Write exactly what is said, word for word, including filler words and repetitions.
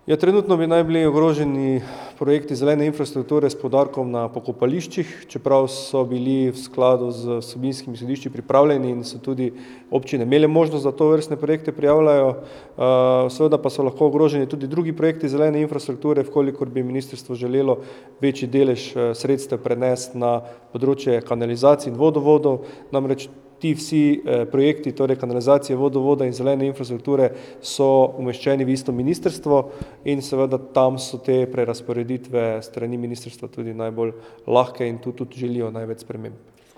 Ja, trenutno bi naj bili ogroženi projekti zelene infrastrukture s poudarkom na pokopališčih, čeprav so bili v skladu z vsebinskimi sodišči pripravljeni in so tudi občine imele možnost, da tovrstne projekte prijavljajo. Seveda pa so lahko ogroženi tudi drugi projekti zelene infrastrukture, v kolikor bi ministrstvo želelo večji delež sredstev prenesti na področje kanalizacij in vodovodov, namreč ti vsi projekti, torej kanalizacije, vodovoda in zelene infrastrukture so umeščeni v isto ministrstvo in seveda tam so te prerazporeditve strani ministrstva tudi najbolj lahke in tu tudi želijo največ sprememb.